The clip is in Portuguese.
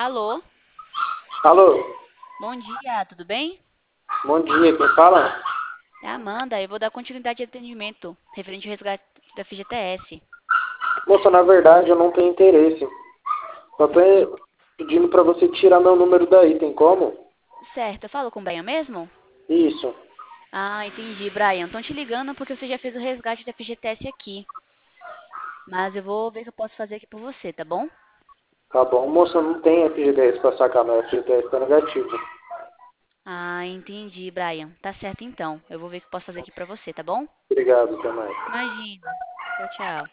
Alô, Alô, bom dia, tudo bem? bom dia, quem fala? É a Amanda, eu vou dar continuidade ao atendimento referente ao resgate da FGTS. Moça, na verdade eu não tenho interesse. Só tô pedindo pra você tirar meu número daí, tem como? Certo, eu falo com o Brian mesmo? Isso. Ah, entendi, Brian. Estão te ligando porque você já fez o resgate da FGTS aqui. Mas eu vou ver o que eu posso fazer aqui por você, tá bom? Tá bom, moça, não tem FGTS pra sacar, meu FGTS tá negativo. Ah, entendi, Brian. Tá certo então. Eu vou ver o que eu posso fazer aqui pra você, tá bom? Obrigado, até mais. Imagina. Tchau, tchau.